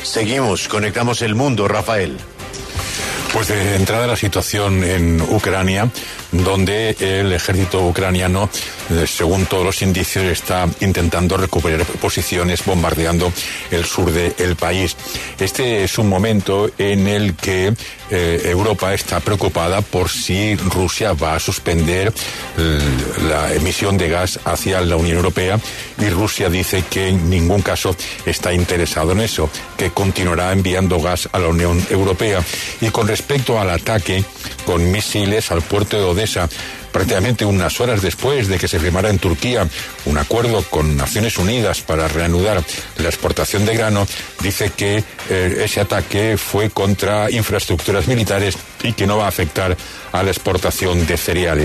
Seguimos, conectamos el mundo, Rafael. Pues de entrada la situación en Ucrania, donde el ejército ucraniano, según todos los indicios, está intentando recuperar posiciones bombardeando el sur del país. Este es un momento en el que Europa está preocupada por si Rusia va a suspender la emisión de gas hacia la Unión Europea, y Rusia dice que en ningún caso está interesado en eso, que continuará enviando gas a la Unión Europea. Y con respecto al ataque con misiles al puerto de Odesa, prácticamente unas horas después de que se firmara en Turquía un acuerdo con Naciones Unidas para reanudar la exportación de grano, dice que ese ataque fue contra infraestructuras militares y que no va a afectar a la exportación de cereales.